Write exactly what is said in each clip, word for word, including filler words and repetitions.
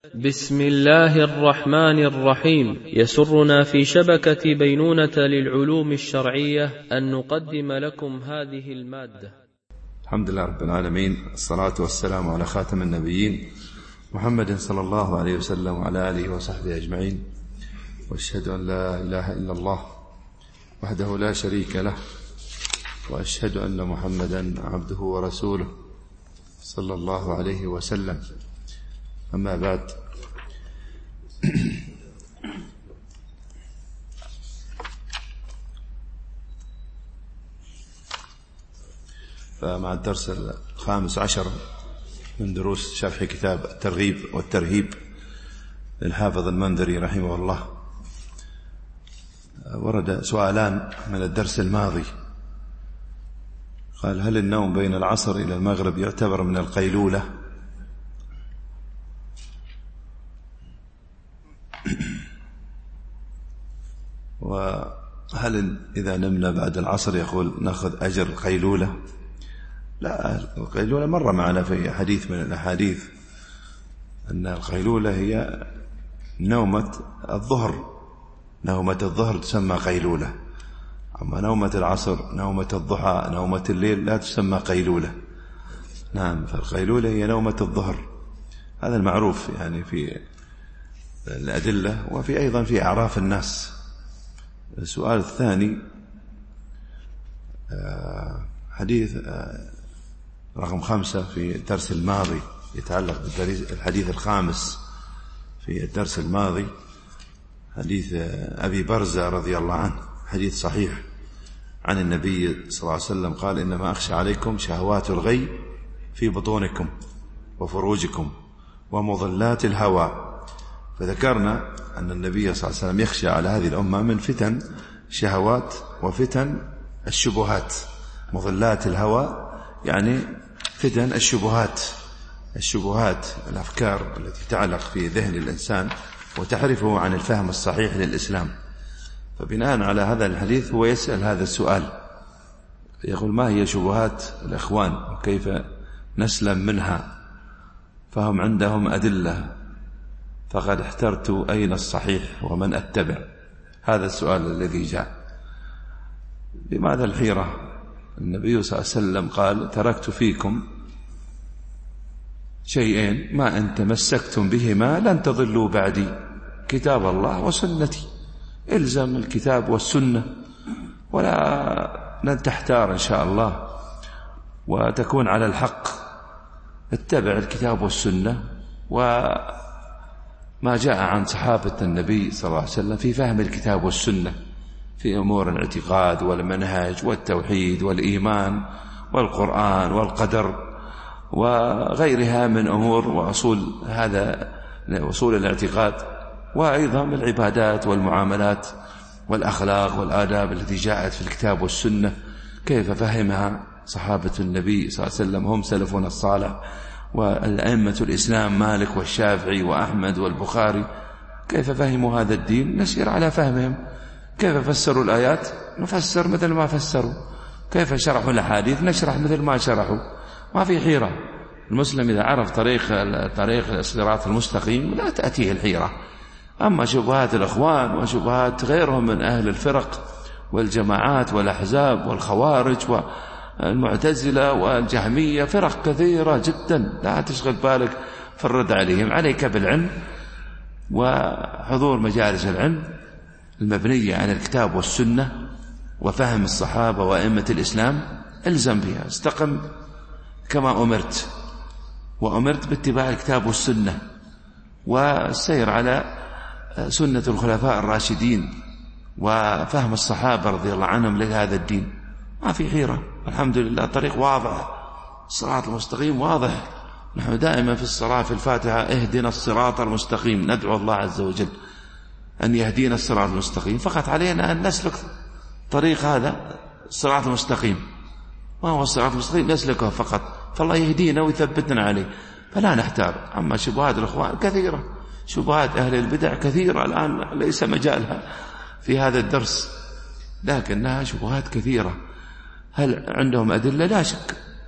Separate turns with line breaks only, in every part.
بسم الله الرحمن الرحيم. يسرنا في شبكة بينونة للعلوم الشرعية أن نقدم لكم هذه المادة.
الحمد لله رب العالمين، الصلاة والسلام على خاتم النبيين محمد صلى الله عليه وسلم وعلى آله وصحبه أجمعين، وأشهد أن لا إله إلا الله وحده لا شريك له، وأشهد أن محمدا عبده ورسوله صلى الله عليه وسلم. أما بعد، فمع الدرس الخامس عشر من دروس شرح كتاب الترغيب والترهيب للحافظ المنذري رحمه الله، ورد سؤالان من الدرس الماضي. قال: هل النوم بين العصر إلى المغرب يعتبر من القيلولة؟ وهل إذا نمنا بعد العصر يقول نأخذ أجر القيلولة؟ لا، القيلولة مر معنا في حديث من الأحاديث أن القيلولة هي نومة الظهر، نومة الظهر تسمى قيلولة، أما نومة العصر، نومة الضحى، نومة الليل لا تسمى قيلولة. نعم، فالقيلولة هي نومة الظهر، هذا المعروف يعني في الأدلة وفي أيضا في أعراف الناس. السؤال الثاني حديث رقم خمسة في الدرس الماضي، يتعلق بالحديث الخامس في الدرس الماضي، حديث أبي برزة رضي الله عنه، حديث صحيح عن النبي صلى الله عليه وسلم قال: إنما أخشى عليكم شهوات الغي في بطونكم وفروجكم ومضلات الهوى. فذكرنا أن النبي صلى الله عليه وسلم يخشى على هذه الأمة من فتن شهوات وفتن الشبهات. مضلات الهوى يعني فتن الشبهات، الشبهات الأفكار التي تعلق في ذهن الإنسان وتحرفه عن الفهم الصحيح للإسلام. فبناء على هذا الحديث هو يسأل هذا السؤال، يقول: ما هي شبهات الإخوان وكيف نسلم منها؟ فهم عندهم أدلة، فقد احترت أين الصحيح ومن أتبع. هذا السؤال الذي جاء. لماذا الحيرة؟ النبي صلى الله عليه وسلم قال: تركت فيكم شيئين ما إن تمسكتم بهما لن تضلوا بعدي، كتاب الله وسنتي. الزم الكتاب والسنة ولا لن تحتار إن شاء الله وتكون على الحق. اتبع الكتاب والسنة وما جاء عن صحابة النبي صلى الله عليه وسلم في فهم الكتاب والسنة في أمور الاعتقاد والمنهج والتوحيد والإيمان والقرآن والقدر وغيرها من أمور وأصول هذا أصول الاعتقاد، وأيضا العبادات والمعاملات والأخلاق والآداب التي جاءت في الكتاب والسنة، كيف فهمها صحابة النبي صلى الله عليه وسلم، هم سلفنا الصالح والأئمة الإسلام مالك والشافعي وأحمد والبخاري، كيف فهموا هذا الدين؟ نسير على فهمهم. كيف فسروا الآيات؟ نفسر مثل ما فسروا. كيف شرحوا الأحاديث؟ نشرح مثل ما شرحوا. ما في حيرة. المسلم إذا عرف طريق طريق الصراط المستقيم لا تأتيه الحيرة. أما شبهات الأخوان وشبهات غيرهم من أهل الفرق والجماعات والأحزاب والخوارج والمعتزلة والجهمية، فرق كثيرة جدا، لا تشغل بالك في الرد عليهم. عليك بالعلم وحضور مجالس العلم المبنية على الكتاب والسنة وفهم الصحابة وأئمة الإسلام، الزم بها، استقم كما أمرت، وأمرت باتباع الكتاب والسنة والسير على سنة الخلفاء الراشدين وفهم الصحابة رضي الله عنهم لهذا الدين. ما في حيرة، الحمد لله، طريق واضح، الصراط المستقيم واضح. نحن دائما في الصلاة في الفاتحة: اهدنا الصراط المستقيم، ندعو الله عز وجل أن يهدينا الصراط المستقيم، فقط علينا أن نسلك طريق هذا الصراط المستقيم. ما هو الصراط المستقيم؟ نسلكه فقط، فالله يهدينا ويثبتنا عليه، فلا نحتار. أما شبهات الإخوان كثيرة، شبهات أهل البدع كثيرة، الآن ليس مجالها في هذا الدرس، لكنها شبهات كثيرة. هل عندهم أدلة؟ لا شك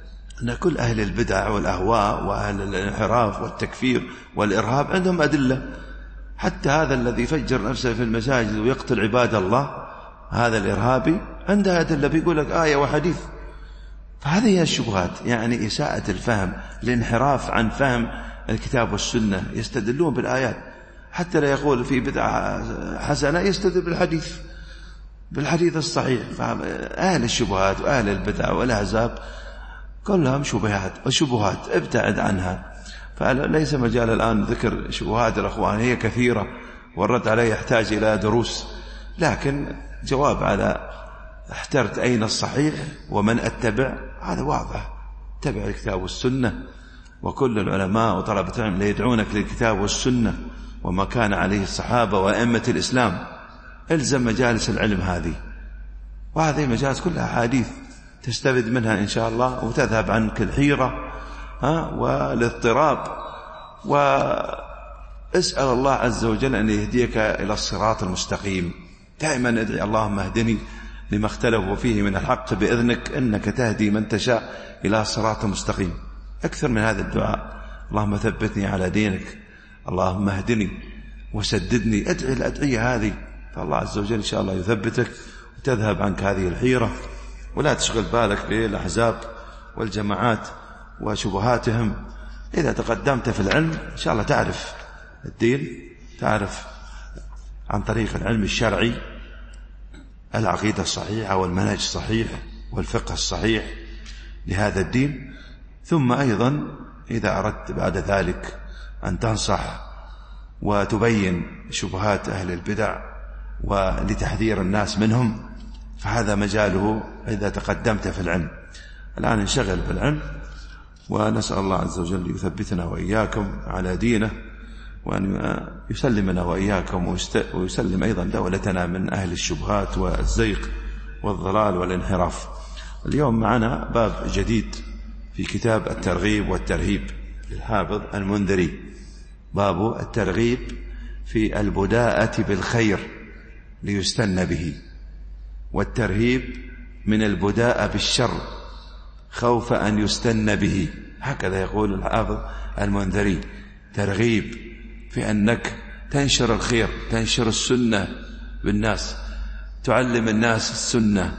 أن كل أهل البدع والأهواء وأهل الانحراف والتكفير والإرهاب عندهم أدلة. حتى هذا الذي فجر نفسه في المساجد ويقتل عباد الله، هذا الإرهابي عنده أدلة، بيقول لك آية وحديث. فهذه هي الشبهات، يعني إساءة الفهم، الانحراف عن فهم الكتاب والسنة. يستدلون بالآيات، حتى لا يقول في بدعة حسنة يستدل بالحديث بالحديث الصحيح. فأهل الشبهات وأهل البدع والأحزاب كلهم شبهات وشبهات، ابتعد عنها. فليس مجال الآن ذكر شبهات الأخوان، هي كثيرة والرد عليه يحتاج إلى دروس، لكن جواب على احترت أين الصحيح ومن أتبع، هذا واضح. اتبع الكتاب والسنة، وكل العلماء وطلبة العلم يدعونك للكتاب والسنة وما كان عليه الصحابة وأئمة الإسلام. الزم مجالس العلم هذه، وهذه مجالس كلها حديث تستفيد منها إن شاء الله، وتذهب عنك الحيرة ها والاضطراب. واسأل الله عز وجل أن يهديك إلى الصراط المستقيم. دائما ادعي اللهم اهدني لما اختلفوا فيه من الحق بإذنك إنك تهدي من تشاء إلى صراط مستقيم. أكثر من هذا الدعاء، اللهم ثبتني على دينك، اللهم اهدني وسددني. ادعي الأدعية هذه، فالله عز وجل إن شاء الله يثبتك وتذهب عنك هذه الحيرة. ولا تشغل بالك بالأحزاب والجماعات وشبهاتهم. إذا تقدمت في العلم إن شاء الله تعرف الدين، تعرف عن طريق العلم الشرعي العقيدة الصحيحة والمنهج الصحيح والفقه الصحيح لهذا الدين. ثم أيضا إذا أردت بعد ذلك أن تنصح وتبين شبهات أهل البدع ولتحذير الناس منهم، فهذا مجاله إذا تقدمت في العلم. الآن انشغل بالعلم، ونسأل الله عز وجل يثبتنا وإياكم على دينه، وأن يسلمنا وإياكم ويسلم أيضا دولتنا من أهل الشبهات والزيق والضلال والانحراف. اليوم معنا باب جديد في كتاب الترغيب والترهيب للحافظ المنذري، باب الترغيب في البداءة بالخير ليستن به، والترهيب من البداءة بالشر خوف أن يستن به. هكذا يقول الحافظ المنذري، ترغيب في أنك تنشر الخير، تنشر السنة بالناس، تعلم الناس السنة.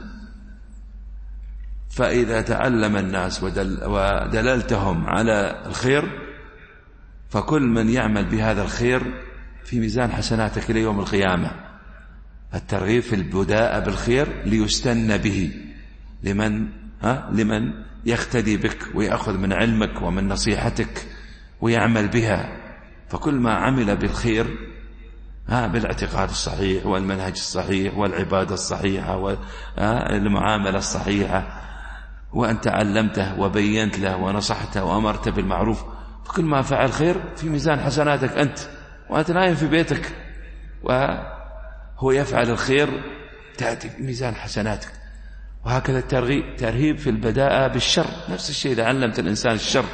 فإذا تعلم الناس ودل ودللتهم على الخير، فكل من يعمل بهذا الخير في ميزان حسناتك إلى يوم القيامة. الترغيب في البداءة بالخير ليستن به، لمن ها لمن يقتدي بك ويأخذ من علمك ومن نصيحتك ويعمل بها. فكل ما عمل بالخير ها بالاعتقاد الصحيح والمنهج الصحيح والعبادة الصحيحة والمعاملة الصحيحة، وأنت علمته وبينت له ونصحته وأمرت بالمعروف، فكل ما فعل خير في ميزان حسناتك أنت، وأنت نايم في بيتك وهو يفعل الخير تأتي ميزان حسناتك. وهكذا الترغيب ترهيب في البداءة بالشر، نفس الشيء. إذا علمت الإنسان الشر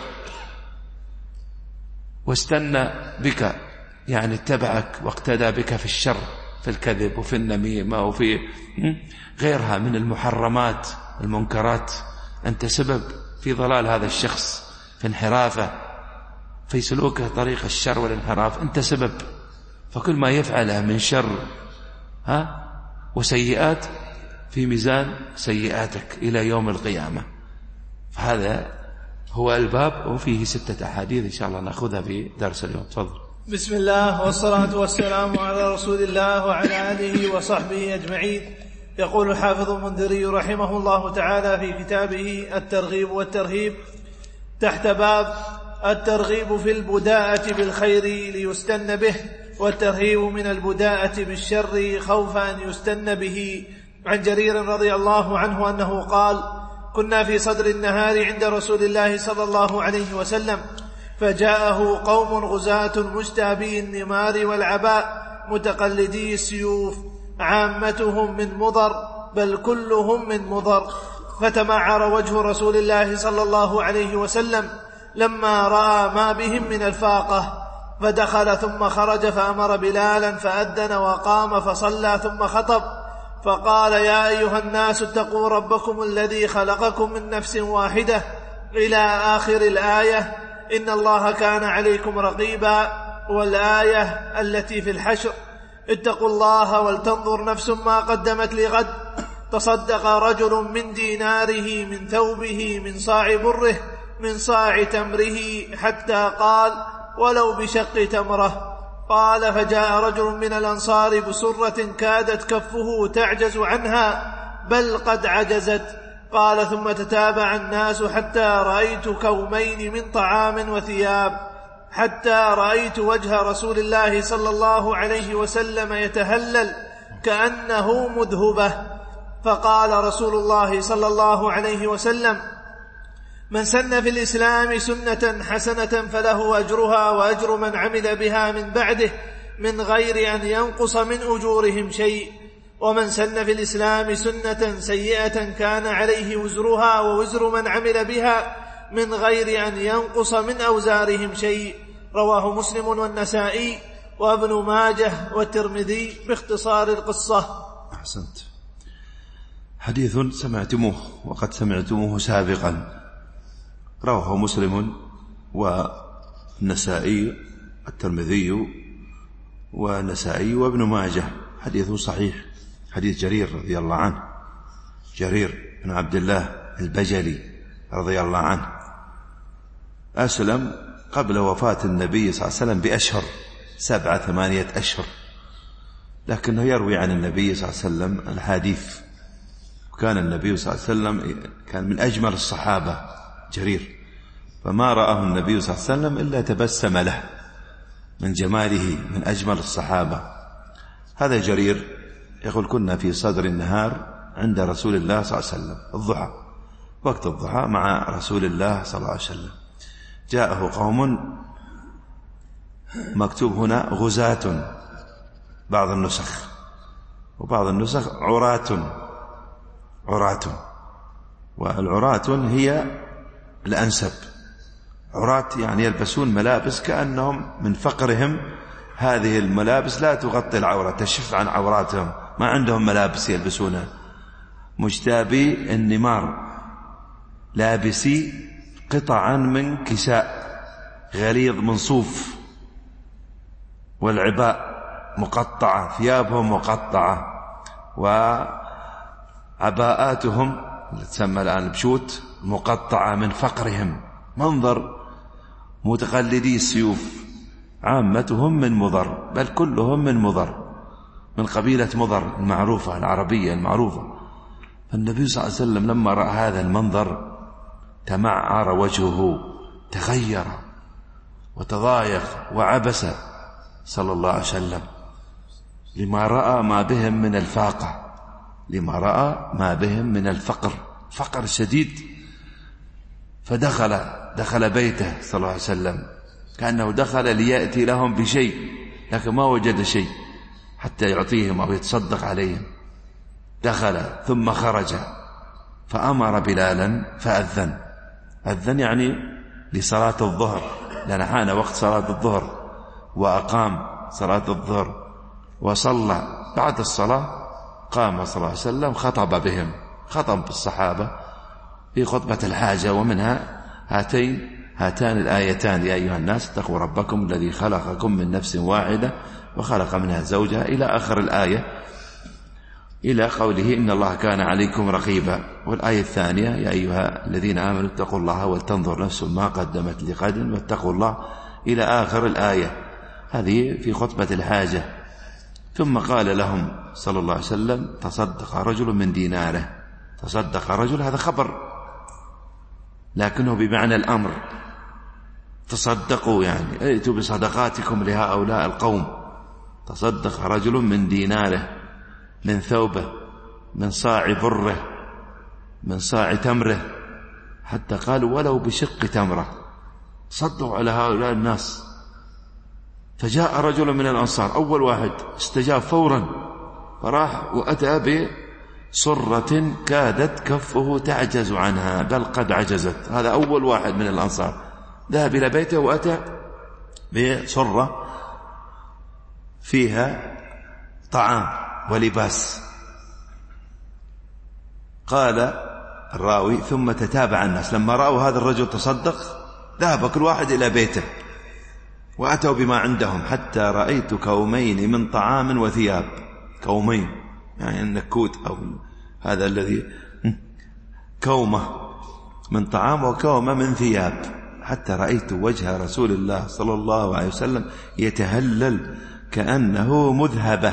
واستنى بك، يعني اتبعك واقتدى بك في الشر، في الكذب وفي النميمة وفي غيرها من المحرمات المنكرات، أنت سبب في ضلال هذا الشخص، في انحرافه، في سلوكه طريق الشر والانحراف، أنت سبب. فكل ما يفعله من شر ها وسيئات في ميزان سيئاتك إلى يوم القيامة. فهذا هو الباب، وفيه ستة أحاديث إن شاء الله نأخذها في درس اليوم. تفضل.
بسم الله والصلاة والسلام على رسول الله وعلى آله وصحبه أجمعين. يقول الحافظ المنذري رحمه الله تعالى في كتابه الترغيب والترهيب تحت باب الترغيب في البداءة بالخير ليستن به، والترهيب من البداءة بالشر خوف أن يستن به. عن جرير رضي الله عنه أنه قال: كنا في صدر النهار عند رسول الله صلى الله عليه وسلم، فجاءه قوم غزاة مشتابي النمار والعباء متقلدي السيوف، عامتهم من مضر بل كلهم من مضر، فتمعر وجه رسول الله صلى الله عليه وسلم لما رأى ما بهم من الفاقة، فدخل ثم خرج فأمر بلالا فأذن وقام فصلى ثم خطب، فقال: يا أيها الناس اتقوا ربكم الذي خلقكم من نفس واحدة إلى آخر الآية إن الله كان عليكم رقيبا، والآية التي في الحشر اتقوا الله ولتنظر نفس ما قدمت لغد. تصدق رجل من ديناره من ثوبه من صاع بره من صاع تمره حتى قال ولو بشق تمرة. قال فجاء رجل من الأنصار بسرة كادت كفه تعجز عنها بل قد عجزت. قال ثم تتابع الناس حتى رأيت كومين من طعام وثياب، حتى رأيت وجه رسول الله صلى الله عليه وسلم يتهلل كأنه مذهبة. فقال رسول الله صلى الله عليه وسلم: من سن في الإسلام سنة حسنة فله أجرها وأجر من عمل بها من بعده من غير أن ينقص من أجورهم شيء، ومن سن في الإسلام سنة سيئة كان عليه وزرها ووزر من عمل بها من غير أن ينقص من أوزارهم شيء. رواه مسلم والنسائي وابن ماجه والترمذي باختصار القصة.
أحسنت. حديث سمعتموه وقد سمعتموه سابقا، رواه مسلم والنسائي الترمذي والنسائي وابن ماجه، حديث صحيح، حديث جرير رضي الله عنه، جرير بن عبد الله البجلي رضي الله عنه، أسلم قبل وفاة النبي صلى الله عليه وسلم بأشهر، سبعة ثمانية أشهر، لكنه يروي عن النبي صلى الله عليه وسلم الحديث. وكان النبي صلى الله عليه وسلم كان من أجمل الصحابة جرير، فما رآه النبي صلى الله عليه وسلم إلا تبسم له من جماله، من أجمل الصحابة. هذا جرير يقول: كنا في صدر النهار عند رسول الله صلى الله عليه وسلم، الضحى، وقت الضحى مع رسول الله صلى الله عليه وسلم. جاءه قوم، مكتوب هنا غزاة، بعض النسخ، وبعض النسخ عراة، عراة، والعراة هي الأنسب. عراة يعني يلبسون ملابس كأنهم من فقرهم هذه الملابس لا تغطي العورة، تشف عن عوراتهم، ما عندهم ملابس يلبسونها. مجتابي النمار، لابسي قطعا من كساء غليظ من صوف، والعباء مقطعة، ثيابهم مقطعة، وعباءاتهم اللي تسمى الآن بشوت مقطعة من فقرهم. منظر متقلدي السيوف، عامتهم من مضر، بل كلهم من مضر، من قبيلة مضر المعروفة العربية المعروفة. فالنبي صلى الله عليه وسلم لما رأى هذا المنظر تمعر وجهه، تغير وتضايق وعبس صلى الله عليه وسلم، لما رأى ما بهم من الفاقة، لما رأى ما بهم من الفقر، فقر شديد. فدخل دخل بيته صلى الله عليه وسلم، كأنه دخل ليأتي لهم بشيء، لكن ما وجد شيء حتى يعطيهم أو يتصدق عليهم. دخل ثم خرج فأمر بلالا فأذن، أذن يعني لصلاة الظهر، لأن حان وقت صلاة الظهر، وأقام صلاة الظهر وصلى. بعد الصلاة قام صلى الله عليه وسلم خطب بهم، خطب بالصحابة في خطبة الحاجة، ومنها هاتين هاتان الآيتان: يا أيها الناس اتقوا ربكم الذي خلقكم من نفس واحدة وخلق منها زوجها، إلى آخر الآية، إلى قوله إن الله كان عليكم رقيبا. والآية الثانية: يا أيها الذين آمنوا اتقوا الله ولتنظر نفس ما قدمت لغد واتقوا الله، إلى آخر الآية. هذه في خطبة الحاجة. ثم قال لهم صلى الله عليه وسلم: تصدق رجل من ديناره. تصدق رجل، هذا خبر لكنه بمعنى الأمر، تصدقوا يعني ائتوا بصدقاتكم لهؤلاء القوم. تصدق رجل من ديناره، من ثوبه، من صاع بره، من صاع تمره، حتى قالوا ولو بشق تمره. صدقوا على هؤلاء الناس. فجاء رجل من الأنصار، أول واحد استجاب فورا، فراح وأتى بصرة كادت كفه تعجز عنها بل قد عجزت. هذا أول واحد من الأنصار، ذهب إلى بيته وأتى بصرة فيها طعام ولباس. قال الراوي ثم تتابع الناس لما رأوا هذا الرجل تصدق ذهب كل واحد إلى بيته وأتوا بما عندهم حتى رأيت كومين من طعام وثياب. كومين يعني النكوت أو هذا الذي كومة من طعام وكومة من ثياب، حتى رأيت وجه رسول الله صلى الله عليه وسلم يتهلل كأنه مذهبة،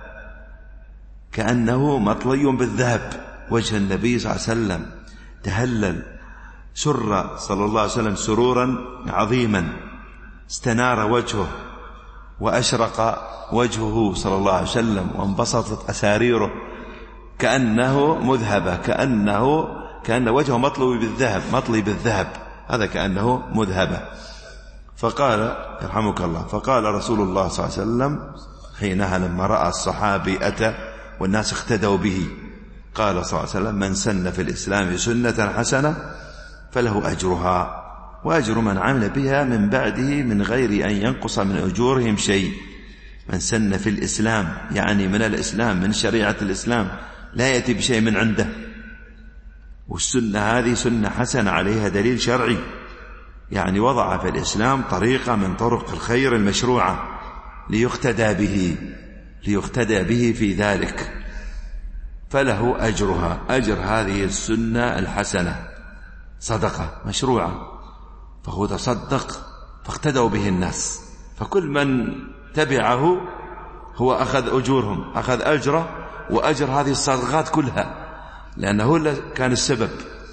كأنه مطلي بالذهب. وجه النبي صلى الله عليه وسلم تهلل، سر صلى الله عليه وسلم سرورا عظيما، استنار وجهه وأشرق وجهه صلى الله عليه وسلم وانبسطت أساريره كأنه مذهبة، كأنه كأن وجهه مطلوب بالذهب، مطلي بالذهب، هذا كأنه مذهبة. فقال يرحمك الله، فقال رسول الله صلى الله عليه وسلم حينها لما رأى الصحابي أتى والناس اقتدوا به، قال صلى الله عليه وسلم: من سن في الإسلام سنة حسنة فله أجرها وأجر من عمل بها من بعده من غير أن ينقص من أجورهم شيء. من سن في الإسلام يعني من الإسلام، من شريعة الإسلام، لا يأتي بشيء من عنده، والسنة هذه سنة حسنة عليها دليل شرعي، يعني وضع في الإسلام طريقة من طرق الخير المشروعة ليقتدى به ليقتدى به في ذلك، فله أجرها. أجر هذه السنة الحسنة صدقة مشروعة، فهو تصدق فاقتدوا به الناس، فكل من تبعه هو أخذ أجورهم، أخذ أجره وأجر هذه الصدقات كلها، لأنه هو كان السبب.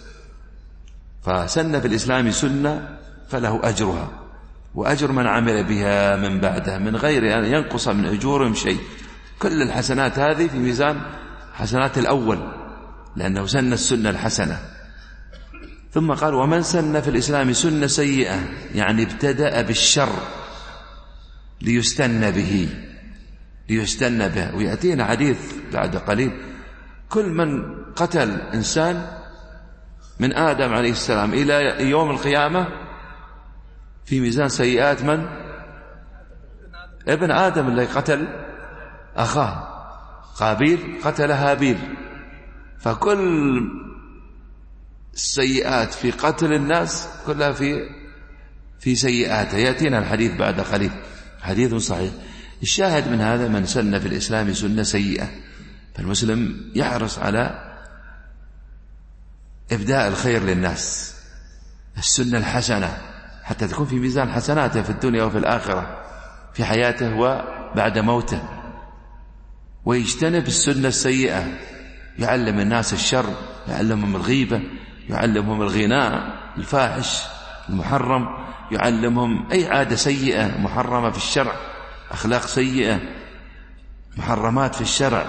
فسن في الإسلام سنة فله أجرها وأجر من عمل بها من بعده من غير أن ينقص من أجورهم شيء. كل الحسنات هذه في ميزان حسنات الأول، لأنه سن السنة الحسنة. ثم قال: ومن سن في الإسلام سنة سيئة، يعني ابتدأ بالشر ليستن به ليستن به ويأتينا حديث بعد قليل: كل من قتل إنسان من آدم عليه السلام إلى يوم القيامة في ميزان سيئات من؟ ابن آدم اللي قتل أخاه قابيل، قتل هابيل، فكل السيئات في قتل الناس كلها في في سيئاته. يأتينا الحديث بعد قليل، حديث صحيح. الشاهد من هذا: من سن في الإسلام سنة سيئة، فالمسلم يحرص على إبداء الخير للناس، السنة الحسنة، حتى تكون في ميزان حسناته في الدنيا وفي الآخرة، في حياته وبعد موته. ويجتنب السنة السيئة، يعلم الناس الشر، يعلمهم الغيبة، يعلمهم الغناء الفاحش المحرم، يعلمهم أي عادة سيئة محرمة في الشرع، أخلاق سيئة محرمات في الشرع،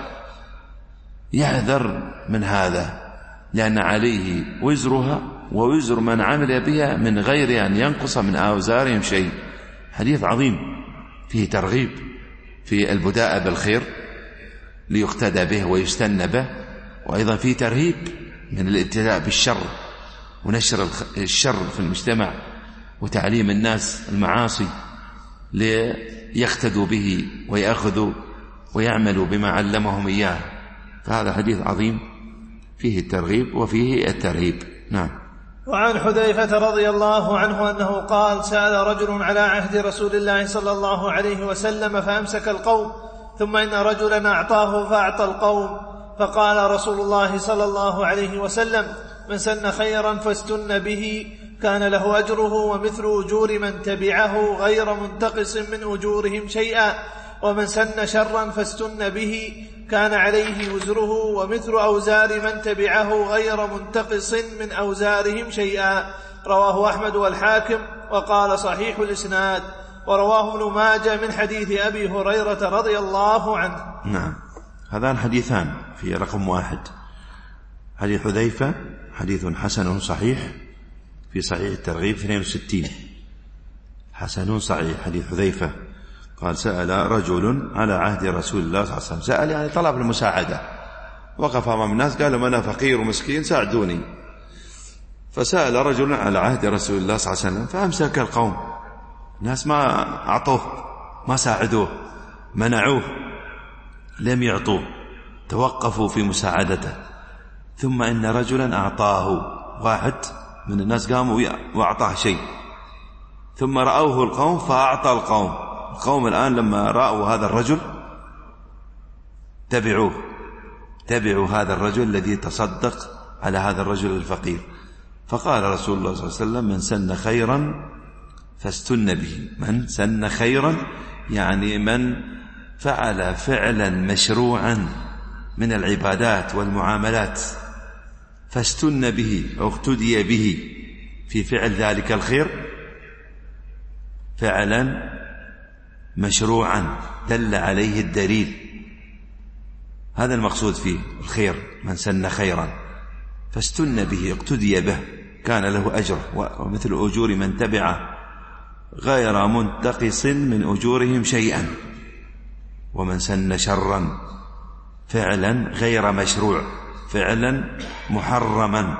يحذر من هذا، لأن عليه وزرها ووزر من عمل بها من غير أن ينقص من أوزارهم شيء. حديث عظيم فيه ترغيب في البداء بالخير ليقتدى به ويستنى به، وأيضا فيه ترهيب من الابتداء بالشر ونشر الشر في المجتمع وتعليم الناس المعاصي ليقتدوا به ويأخذوا ويعملوا بما علمهم إياه. فهذا حديث عظيم فيه الترغيب وفيه الترهيب. نعم.
وعن حذيفة رضي الله عنه أنه قال: سأل رجل على عهد رسول الله صلى الله عليه وسلم فأمسك القوم، ثم إن رجلا أعطاه فأعطى القوم، فقال رسول الله صلى الله عليه وسلم: من سن خيرا فاستن به كان له أجره ومثل أجور من تبعه غير منتقص من أجورهم شيئا، ومن سن شرا فاستن به كان عليه وزره ومثل أوزار من تبعه غير منتقص من أوزارهم شيئا. رواه أحمد والحاكم وقال صحيح الإسناد. ورواه ابن ماجه من حديث أبي هريرة رضي الله عنه.
نعم. هذان حديثان في رقم واحد: حديث حذيفة حديث حسن صحيح في صحيح الترغيب اثنين وستين، حسن صحيح حديث حذيفة قال: سأل رجل على عهد رسول الله صلى الله عليه وسلم. سأل يعني طلب المساعدة، وقف أمام الناس قال: أنا فقير ومسكين ساعدوني. فسأل رجل على عهد رسول الله صلى الله عليه وسلم فأمسك القوم، الناس ما أعطوه، ما ساعدوه، منعوه، لم يعطوه، توقفوا في مساعدته. ثم إن رجلا أعطاه، واحد من الناس قاموا وأعطاه شيء، ثم رأوه القوم فأعطى القوم. القوم الآن لما رأوا هذا الرجل تبعوه، تبعوا هذا الرجل الذي تصدق على هذا الرجل الفقير. فقال رسول الله صلى الله عليه وسلم: من سن خيرا فاستن به. من سن خيرا يعني من فعل فعلا مشروعا من العبادات والمعاملات، فاستن به أو اقتدي به في فعل ذلك الخير فعلا مشروعا دل عليه الدليل. هذا المقصود فيه الخير، من سن خيرا فاستن به اقتدي به كان له أجر ومثل أجور من تبعه غير منتقص من أجورهم شيئا. ومن سن شرا فعلا غير مشروع فعلا محرما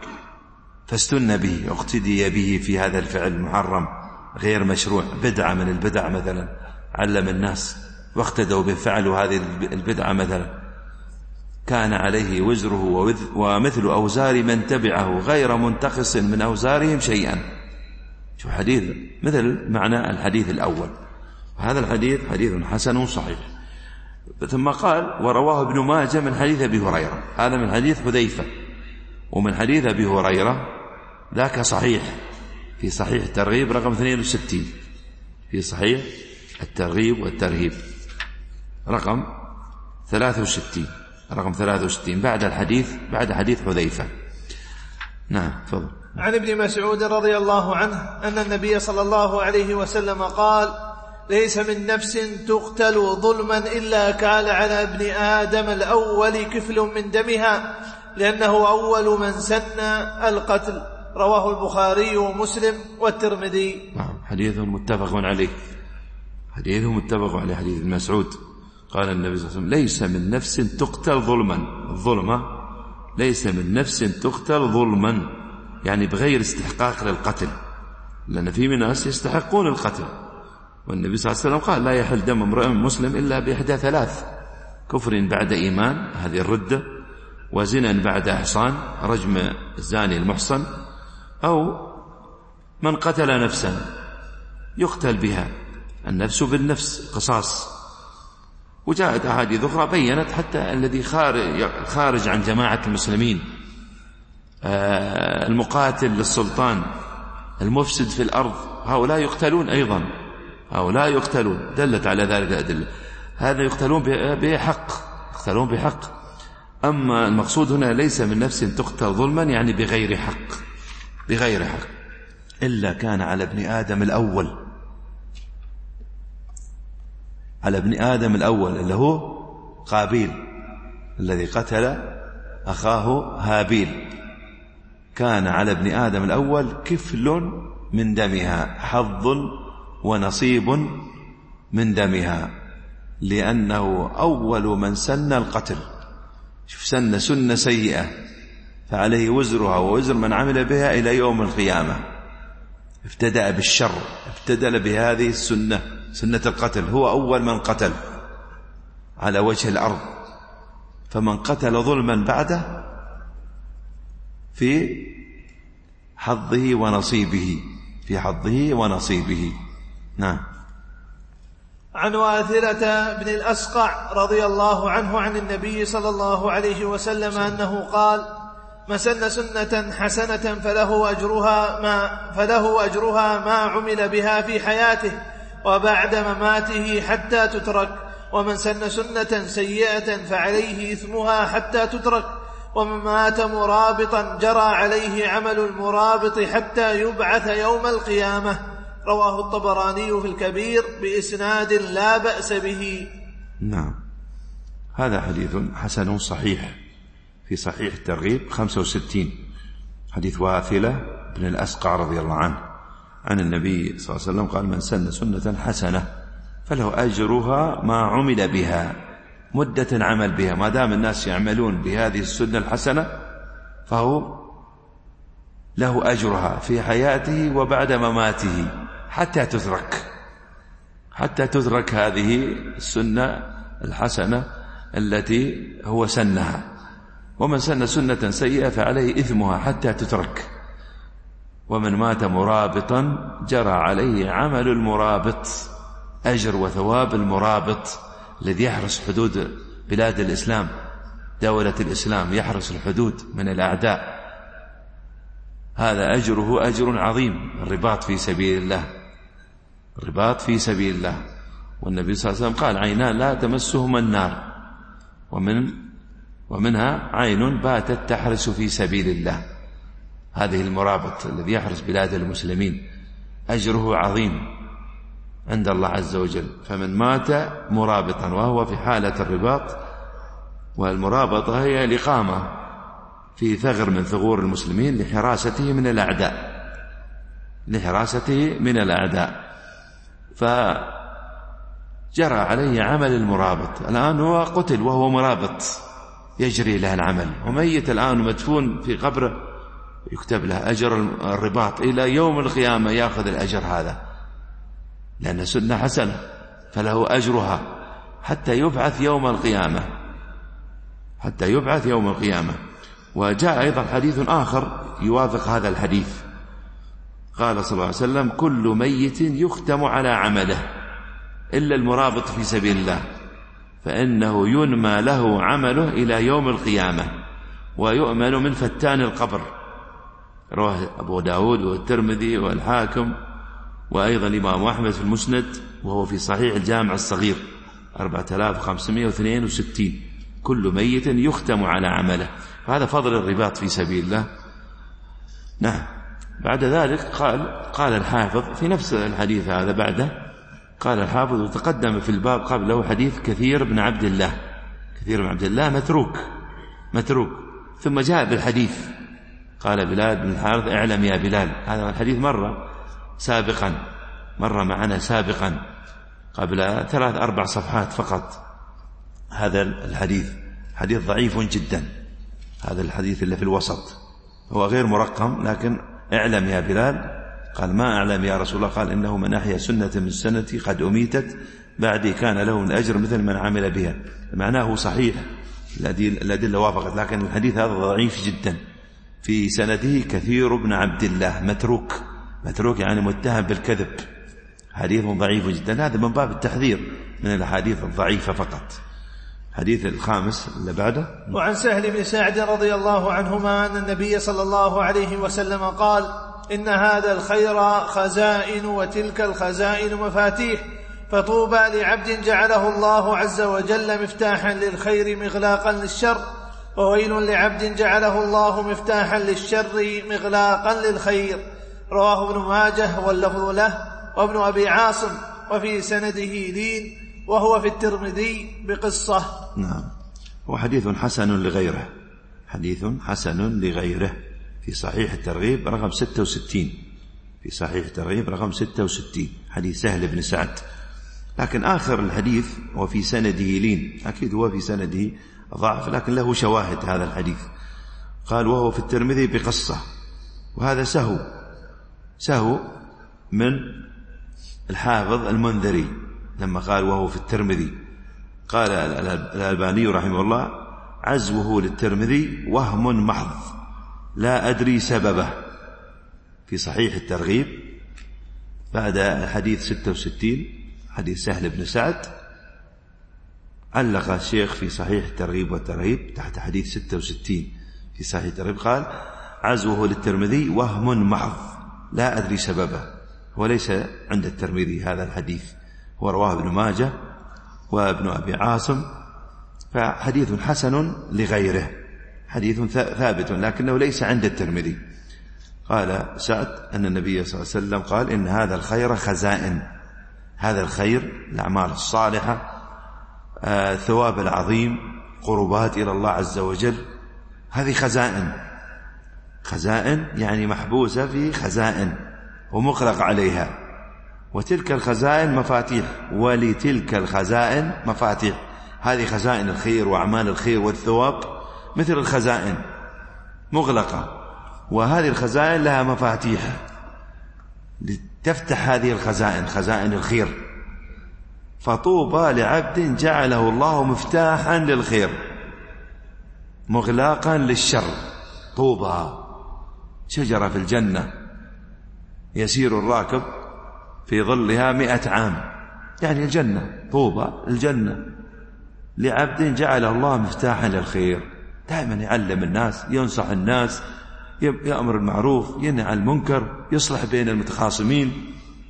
فاستن به اقتدي به في هذا الفعل المحرم غير مشروع، بدعة من البدع مثلا علم الناس واقتدوا بفعلوا هذه البدعة مثلا، كان عليه وزره ومثل أوزار من تبعه غير منتقص من أوزارهم شيئا. شو حديث مثل معنى الحديث الأول. هذا الحديث حديث حسن صحيح. ثم قال: ورواه ابن ماجه من حديث أبي هريرة. هذا من حديث حذيفة، ومن حديث أبي هريرة ذاك صحيح في صحيح الترغيب رقم اثنين وستين، في صحيح الترغيب والترهيب رقم ثلاثة وستين، رقم ثلاثة وستين بعد الحديث بعد حديث حذيفة. نعم تفضل.
عن ابن مسعود رضي الله عنه أن النبي صلى الله عليه وسلم قال: ليس من نفس تقتل ظلما إلا كان على ابن آدم الأول كفل من دمها، لأنه أول من سن القتل. رواه البخاري ومسلم والترمذي.
نعم حديث متفق عليه، حديث متفق عليه، حديث ابن مسعود. قال النبي صلى الله عليه وسلم: ليس من نفس تقتل ظلما. الظلمة ليس من نفس تقتل ظلما يعني بغير استحقاق للقتل، لأن في من الناس يستحقون القتل، والنبي صلى الله عليه وسلم قال: لا يحل دم امرئ مسلم إلا بإحدى ثلاث: كفر بعد إيمان هذه الردة، وزنا بعد إحصان رجم الزاني المحصن، أو من قتل نفسا يقتل بها، النفس بالنفس قصاص. وجاءت أحاديث أخرى بيّنت حتى الذي خارج عن جماعة المسلمين، المقاتل للسلطان، المفسد في الأرض، هؤلاء يقتلون أيضا، هؤلاء يقتلون، دلت على ذلك الأدلة. هذا يقتلون بحق، يقتلون بحق. أما المقصود هنا ليس من نفس تقتل ظلما يعني بغير حق، بغير حق، إلا كان على ابن آدم الأول، على ابن آدم الأول اللي هو قابيل الذي قتل أخاه هابيل، كان على ابن آدم الأول كفل من دمها، حظ ونصيب من دمها، لأنه أول من سن القتل. شوف، سن سنة سيئة فعليه وزرها ووزر من عمل بها إلى يوم القيامة. ابتدأ بالشر، ابتدأ بهذه السنة، سنة القتل، هو أول من قتل على وجه الأرض. فمن قتل ظلما بعده في حظه ونصيبه، في حظه ونصيبه. نعم.
عن واثلة بن الأسقع رضي الله عنه عن النبي صلى الله عليه وسلم أنه قال: من سن سنة حسنة فله أجرها ما, فله أجرها ما عمل بها في حياته وبعد مماته حتى تترك، ومن سن سنة سيئة فعليه إثمها حتى تترك، ومن مات مرابطا جرى عليه عمل المرابط حتى يبعث يوم القيامة. رواه الطبراني في الكبير بإسناد لا بأس به.
نعم، هذا حديث حسن صحيح في صحيح الترغيب خمسة وستين، حديث واثلة بن الأسقع رضي الله عنه عن النبي صلى الله عليه وسلم قال: من سن سنة حسنة فله أجرها ما عمل بها، مدة عمل بها، ما دام الناس يعملون بهذه السنة الحسنة فهو له أجرها في حياته وبعد مماته حتى تترك، حتى تترك هذه السنة الحسنة التي هو سنها. ومن سن سنة سيئة فعليه إثمها حتى تترك، ومن مات مرابطا جرى عليه عمل المرابط، أجر وثواب المرابط الذي يحرس حدود بلاد الإسلام، دولة الإسلام، يحرس الحدود من الأعداء، هذا أجره أجر عظيم. الرباط في سبيل الله، الرباط في سبيل الله. والنبي صلى الله عليه وسلم قال عينان لا تمسهما النار، ومن ومنها عين باتت تحرس في سبيل الله. هذه المرابط الذي يحرس بلاد المسلمين أجره عظيم عند الله عز وجل. فمن مات مرابطا وهو في حالة الرباط، والمرابطة هي الإقامة في ثغر من ثغور المسلمين لحراسته من الأعداء، لحراسته من الأعداء، فجرى عليه عمل المرابط. الآن هو قتل وهو مرابط يجري له العمل، وميت الآن مدفون في قبره يكتب له أجر الرباط إلى يوم القيامة، يأخذ الأجر هذا لأن سنة حسنة، فله أجرها حتى يبعث يوم القيامة، حتى يبعث يوم القيامة. وجاء أيضا حديث آخر يوافق هذا الحديث، قال صلى الله عليه وسلم كل ميت يختم على عمله إلا المرابط في سبيل الله، فإنه ينمى له عمله إلى يوم القيامة ويؤمن من فتان القبر. رواه أبو داود والترمذي والحاكم، وأيضا الإمام أحمد في المسند، وهو في صحيح الجامع الصغير أربعة آلاف وخمسمائة واثنين وستين. كل ميت يختم على عمله، هذا فضل الرباط في سبيل الله. نعم. بعد ذلك قال قال الحافظ في نفس الحديث هذا بعده، قال الحافظ وتقدم في الباب قبله حديث كثير بن عبد الله. كثير بن عبد الله متروك متروك ثم جاء بالحديث، قال بلال بن الحارث اعلم يا بلال. هذا الحديث مرة سابقا، مرة معنا سابقا قبل ثلاث أربع صفحات فقط. هذا الحديث حديث ضعيف جدا، هذا الحديث اللي في الوسط هو غير مرقم، لكن اعلم يا بلال. قال ما أعلم يا رسول الله؟ قال إنه من أحيا سنة من سنتي قد أميتت بعدي كان له الأجر مثل من عمل بها. معناه صحيح، الأدلة وافقت، لكن الحديث هذا ضعيف جدا. في سنده كثير بن عبد الله متروك، متروك يعني متهم بالكذب، حديث ضعيف جدا. هذا من باب التحذير من الحديث الضعيفة فقط. حديث الخامس اللي بعده،
وعن سهل بن سعد رضي الله عنهما أن النبي صلى الله عليه وسلم قال إن هذا الخير خزائن وتلك الخزائن مفاتيح، فطوبى لعبد جعله الله عز وجل مفتاحا للخير مغلاقا للشر، وويل لعبد جعله الله مفتاحا للشر مغلاقا للخير. رواه ابن ماجه واللفظ له وابن أبي عاصم، وفي سنده لين، وهو في الترمذي بقصة.
نعم. وحديث حسن لغيره، حديث حسن لغيره في صحيح الترغيب رقم ستة وستين، في صحيح الترغيب رقم ستة وستين، حديث سهل بن سعد. لكن آخر الحديث وفي سنده لين، أكيد هو في سنده ضعف، لكن له شواهد هذا الحديث. قال وهو في الترمذي بقصة، وهذا سهو سهو من الحافظ المنذري لما قال وهو في الترمذي. قال الألباني رحمه الله عزوه للترمذي وهم محض لا أدري سببه، في صحيح الترغيب بعد الحديث ستة وستين حديث سهل بن سعد. علق الشيخ في صحيح الترغيب والترهيب تحت حديث ستة وستين في صحيح الترغيب قال عزوه للترمذي وهم محض لا أدري سببه، وليس عند الترمذي هذا الحديث، ورواه ابن ماجه وابن أبي عاصم، فحديث حسن لغيره، حديث ثابت لكنه ليس عند الترمذي. قال سعد أن النبي صلى الله عليه وسلم قال إن هذا الخير خزائن، هذا الخير الأعمال الصالحة، الثواب العظيم، قربات إلى الله عز وجل، هذه خزائن، خزائن يعني محبوسة في خزائن ومغلق عليها، وتلك الخزائن مفاتيح، ولتلك الخزائن مفاتيح. هذه خزائن الخير وأعمال الخير والثواب مثل الخزائن مغلقة، وهذه الخزائن لها مفاتيح لتفتح هذه الخزائن، خزائن الخير. فطوبى لعبد جعله الله مفتاحا للخير، مغلاقا للشر. طوبى شجرة في الجنة يسير الراكب في ظلها مئة عام، يعني الجنة. طوبى الجنة لعبد جعل الله مفتاحا للخير، دائما يعلم الناس، ينصح الناس، يأمر المعروف، ينهى عن المنكر، يصلح بين المتخاصمين.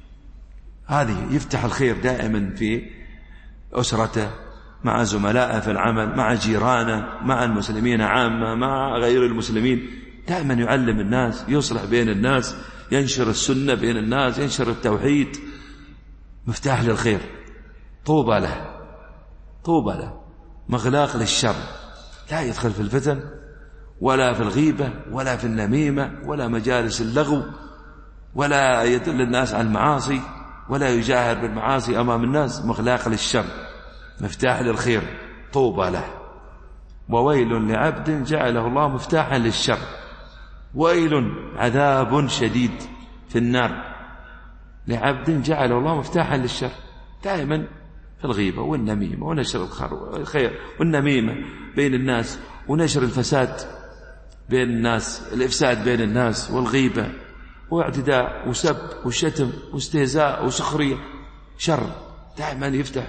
هذه يفتح الخير دائما في أسرته، مع زملائه في العمل، مع جيرانه، مع المسلمين عامة، مع غير المسلمين. دائما يعلم الناس، يصلح بين الناس، ينشر السنة بين الناس، ينشر التوحيد. مفتاح للخير. طوبى له، طوبى له. مغلاق للشر، لا يدخل في الفتن ولا في الغيبة ولا في النميمة ولا مجالس اللغو، ولا يدل الناس على المعاصي، ولا يجاهر بالمعاصي أمام الناس. مغلاق للشر، مفتاح للخير. طوبى له. وويل لعبد جعله الله مفتاحا للشر. ويل، عذاب شديد في النار لعبد جعله الله مفتاحا للشر. دائما في الغيبة والنميمة ونشر الخير والنميمة بين الناس، ونشر الفساد بين الناس، الإفساد بين الناس، والغيبة واعتداء وسب وشتم واستهزاء وسخرية. شر دائما يفتح،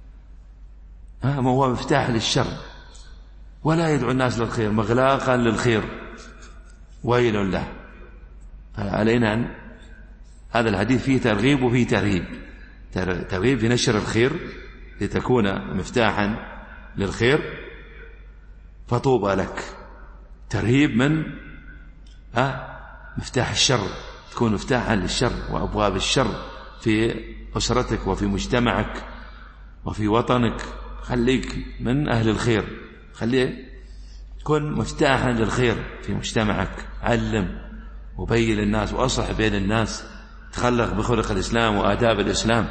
ما هو مفتاح للشر، ولا يدعو الناس للخير، مغلاقا للخير. ويل له. فعلينا أن هذا الحديث فيه ترغيب وفيه ترهيب. ترغيب في نشر الخير لتكون مفتاحا للخير، فطوبى لك. ترهيب من ها مفتاح الشر، تكون مفتاحا للشر وأبواب الشر في أسرتك وفي مجتمعك وفي وطنك. خليك من أهل الخير، خليك كن مفتاحا للخير في مجتمعك. علم وبين للناس وأصلح بين الناس، تخلق بخلق الإسلام وآداب الإسلام،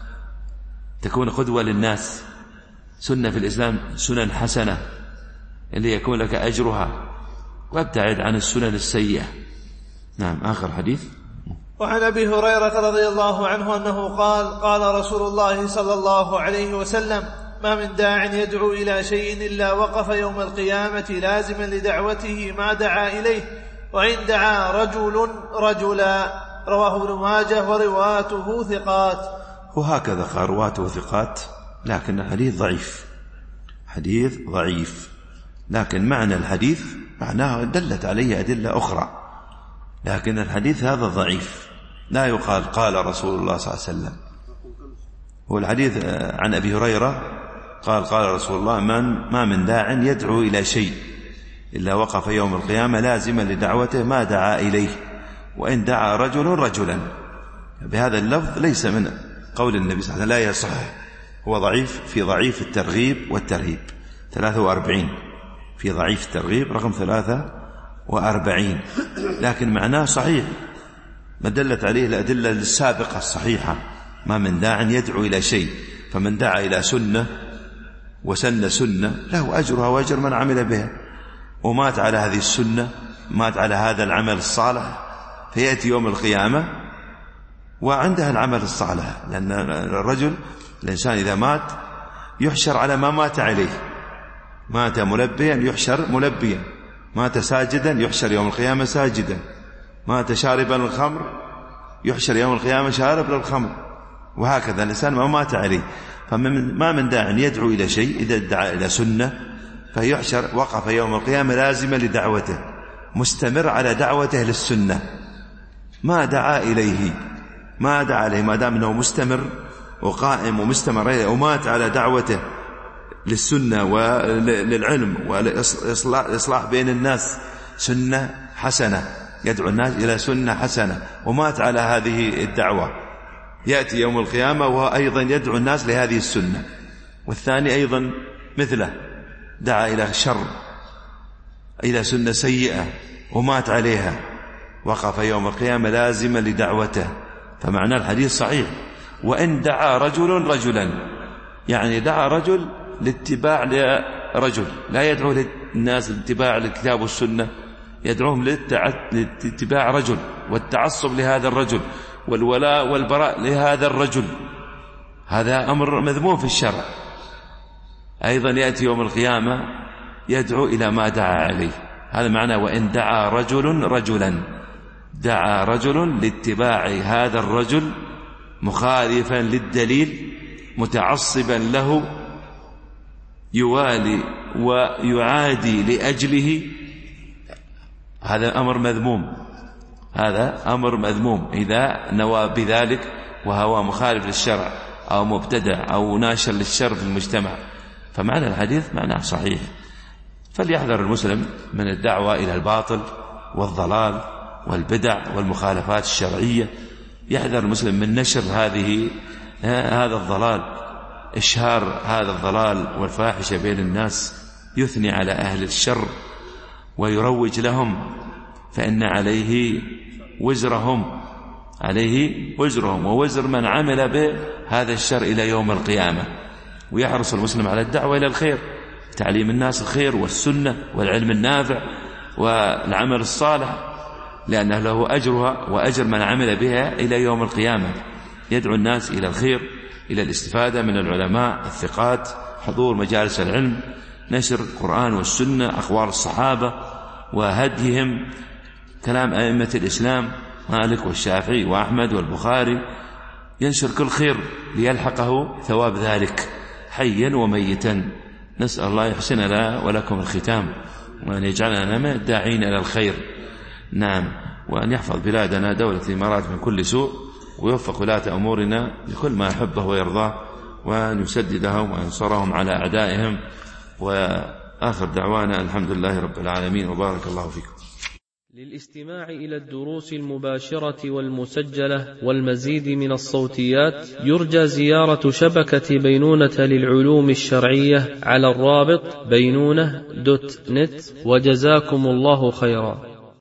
تكون قدوة للناس. سنة في الإسلام سنن حسنة اللي يكون لك أجرها، وابتعد عن السنن السيئة. نعم. آخر حديث.
وعن أبي هريرة رضي الله عنه أنه قال: قال رسول الله صلى الله عليه وسلم: ما من داع يدعو إلى شيء إلا وقف يوم القيامة لازما لدعوته ما دعا إليه، وإن دعا رجل رجلا. رواه ابن ماجه ورواته ثقات.
وهكذا قال رواته ثقات، لكن الحديث ضعيف، حديث ضعيف. لكن معنى الحديث معناه دلت عليه أدلة أخرى، لكن الحديث هذا ضعيف. لا يقال قال رسول الله صلى الله عليه وسلم. هو الحديث عن أبي هريرة قال: قال رسول الله: من ما من داع يدعو إلى شيء إلا وقف يوم القيامة لازما لدعوته ما دعا إليه، وإن دعا رجل رجلا. بهذا اللفظ ليس من قول النبي صلى الله عليه وسلم، لا يصح، هو ضعيف في ضعيف الترغيب والترهيب ثلاثة وأربعين، في ضعيف الترغيب رقم ثلاثة وأربعين، لكن معناه صحيح، ما دلت عليه الأدلة السابقة الصحيحة. ما من داع يدعو إلى شيء، فمن دعا إلى سنة وسن سنة له أجرها وأجر من عمل بها، ومات على هذه السنة، مات على هذا العمل الصالح، فيأتي يوم القيامة وعندها العمل الصالح. لأن الرجل الإنسان إذا مات يحشر على ما مات عليه. مات ملبيا يحشر ملبيا، مات ساجدا يحشر يوم القيامة ساجدا، مات شاربا الخمر يحشر يوم القيامة شارب للخمر، وهكذا الإنسان ما مات عليه. فما من داع يدعو إلى شيء إذا دعا إلى سنة فيحشر وقف يوم القيامة لازما لدعوته، مستمر على دعوته للسنة، ما دعا إليه ما دعا إليه ما دام أنه مستمر وقائم ومستمر عليه، ومات على دعوته للسنة وللعلم والإصلاح بين الناس، سنة حسنة، يدعو الناس إلى سنة حسنة، ومات على هذه الدعوة، يأتي يوم القيامة وهو أيضا يدعو الناس لهذه السنة. والثاني أيضا مثله، دعا إلى شر، إلى سنة سيئة ومات عليها، وقف يوم القيامة لازما لدعوته. فمعنى الحديث صحيح. وإن دعا رجل رجلا، يعني دعا رجل لاتباع لرجل، لا يدعو للناس لاتباع الكتاب والسنة، يدعوهم لاتباع رجل والتعصب لهذا الرجل والولاء والبراء لهذا الرجل، هذا أمر مذموم في الشرع. أيضا يأتي يوم القيامة يدعو إلى ما دعا عليه. هذا معنى وإن دعا رجل رجلا، دعا رجل لاتباع هذا الرجل مخالفا للدليل متعصبا له يوالي ويعادي لأجله، هذا أمر مذموم، هذا أمر مذموم إذا نوى بذلك وهو مخالف للشرع أو مبتدع أو ناشر للشر في المجتمع. فمعنى الحديث معناه صحيح. فليحذر المسلم من الدعوة إلى الباطل والضلال والبدع والمخالفات الشرعية، يحذر المسلم من نشر هذه هذا الضلال، إشهار هذا الضلال والفاحشة بين الناس، يثني على أهل الشر ويروج لهم، فإن عليه وزرهم، عليه وزرهم ووزر من عمل بهذا الشر إلى يوم القيامة. ويحرص المسلم على الدعوة إلى الخير، تعليم الناس الخير والسنة والعلم النافع والعمل الصالح، لأنه له أجرها وأجر من عمل بها إلى يوم القيامة. يدعو الناس إلى الخير، إلى الاستفادة من العلماء الثقات، حضور مجالس العلم، نشر القرآن والسنة، أقوال الصحابة وهديهم، كلام أئمة الإسلام مالك والشافعي وأحمد والبخاري، ينشر كل خير ليلحقه ثواب ذلك حيا وميتا. نسأل الله يحسن لنا ولكم الختام، وأن يجعلنا من الداعين إلى الخير. نعم، وأن يحفظ بلادنا دولة الإمارات من كل سوء، ويوفق ولاة أمورنا لكل ما يحبه ويرضاه، وأن يسددهم وينصرهم على أعدائهم. وآخر دعوانا الحمد لله رب العالمين، وبارك الله فيكم.
للاستماع إلى الدروس المباشرة والمسجلة والمزيد من الصوتيات يرجى زيارة شبكة بينونة للعلوم الشرعية على الرابط بينونة دوت نت، وجزاكم الله خيرا.